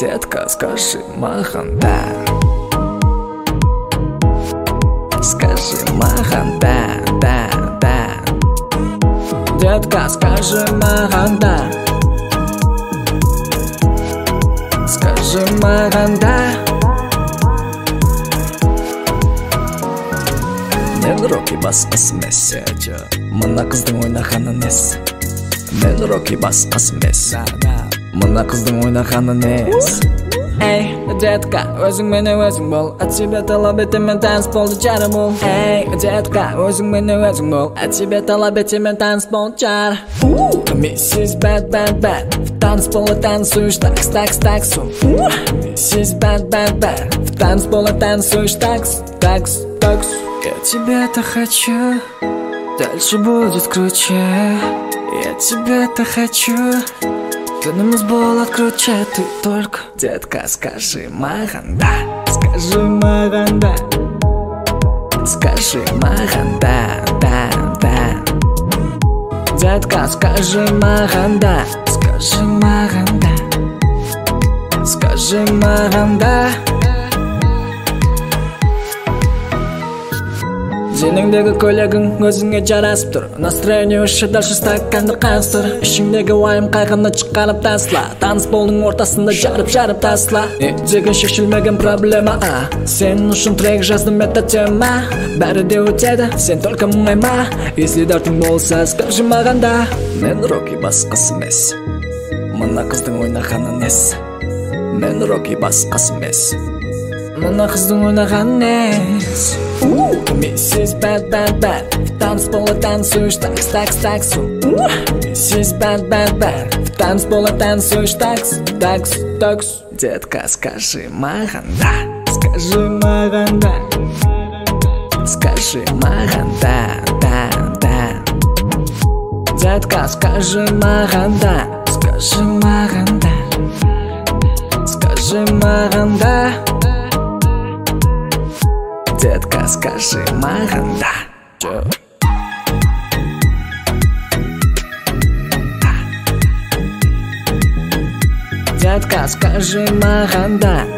Детка, скажи Маханда. Скажи Маханда, да, да. Детка, скажи Маханда. Скажи Маханда. Мен роки басқасы емес, мына қыздың ойнағаны несі? Мен роки басқасы емес, мына қыздың ойнағаны несі? Эй, детка, өзің мені өзің бол, от тебя талап етемін танцполды жары бол. Эй, детка, өзің мені өзің бол, от тебя талап етемін танцпол жары. Миссис Бэд Бэд Бэд, в танцполе танцуешь такс такс таксу. Миссис Бэд Бэд Бэд, в танцполе танцуешь такс такс такс. Я тебя-то хочу, дальше будет круче. Я тебя-то хочу, тонемыз болады круче. Ты только, детка, скажи Маханда. Скажи Маханда. Скажи Маханда, да, да. Детка, скажи Маханда. Скажи Маханда. Скажи Маханда. Сеніңдегі көйлегің өзіңе жарасып тұр. Настроение үшін дальше стаканды қастыр. Ішіңдегі уайым қайғыны шығарып тасла. Танцполдың ортасында жарып тасла. Деген шешілмеген проблема. Сен үшін трек жаздым это тема. Бәрі де өтеді, сен только мұңайма. Если дартың болса, скажи Маханда. Мен роки басқасы емес, мына қыздың ойнағаны несі? Мен роки басқасы емес, мына қыздың ойнағаны несі? Миссис Бэд Бэд Бэд, в танцполе танцуешь такс такс таксу. Миссис Бэд Бэд Бэд, в танцполе танцуешь такс такс такс. Детка, скажи Маханда. Скажи Маханда. Скажи Маханда, да, да. Детка, скажи Маханда. Скажи Маханда. Скажи Маханда. Детка, скажи Маханда. Детка, скажи Маханда.